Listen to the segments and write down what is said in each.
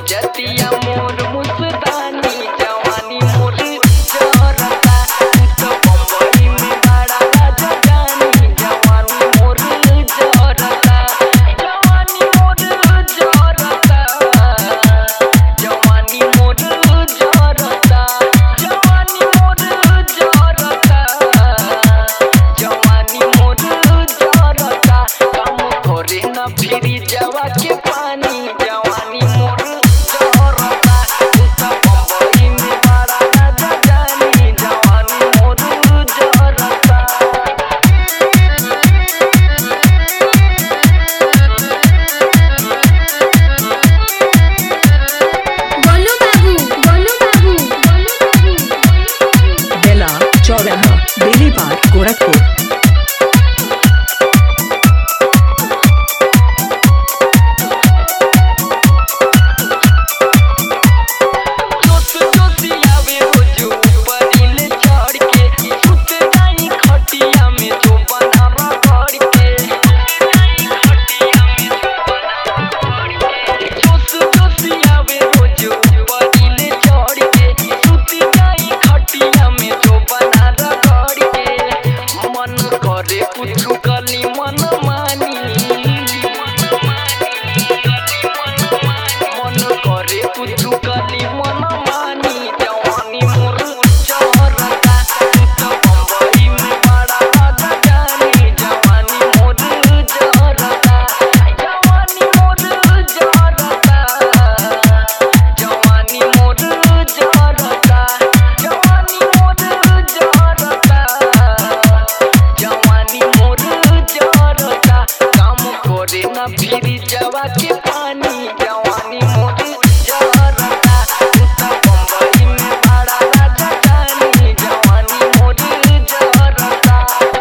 खोजतिया मोर मुस्तानी जवानी मोर जरता तो बम्बई में बड़ा राजा जानी जवानी मोर जरता जवानी मोर जरता जवानी मोर जरता जवानी मोर जरता जवानी मोर जरता काम करे ना फिरी जवा के पानी जवानी मोर जरता तो बम्बई में बड़ा राजा जानी जवानी मोर जरता। गोलू बाबू गोलू बाबू गोलू बाबू बेला चौराहा बेलीपाट गोरखपुर। जोश जोशियावे रोज ऊपरीले चढ़ के सुत जाई खटिया में जो बना रगड़ के जोश जोशियावे रोज ऊपरीले चढ़ के सुत जाई खटिया में जो बना रगड़ के मन करे कुछ गली मन मानी मन करे कुछ गली मन मानी जवानी मोर जरता तो बम्बई में बड़ा राजा जानी जवानी मोर जरता जवानी मोर जरता जवानी मोर जरता जवानी मोर जरता जवानी मोर जरता काम करे ना फिरी जवा के पानी जवानी मोर जरता तो बम्बई में बड़ा राजा जानी जवानी मोर जरता।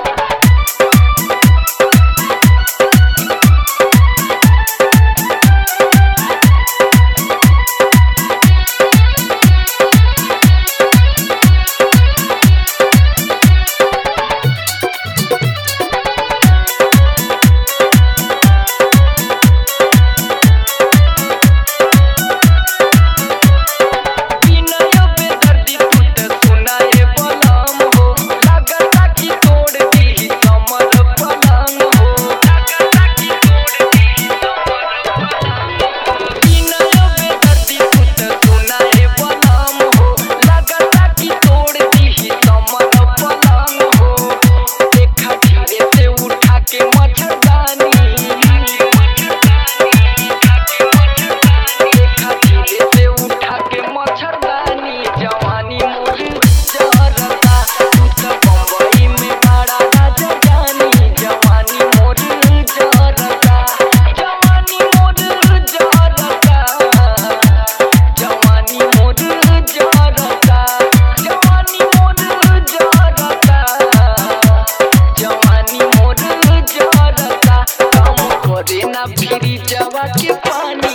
विनय बेदर्दी तू त सुनाए बलम हो लगता कि तोड़ दी कमर पलंग हो लगता कि तोड़ दी कमर पलंग विनय बेदर्दी तू त सुनाए बलम हो लगता कि तोड़ दी कमर पलंग हो देखा धीरे से उठा के मच्छरदानी देखा धीरे से उठा के मच्छरदानी जवानी मोर जरता तू तो बम्बई में बड़ा राजा जानी जवानी मोर जरता जवानी मोर जरता जवानी मोर जरता जवानी मोर जरता जवानी मोर जरता काम करे ना फिरी जवा के पानी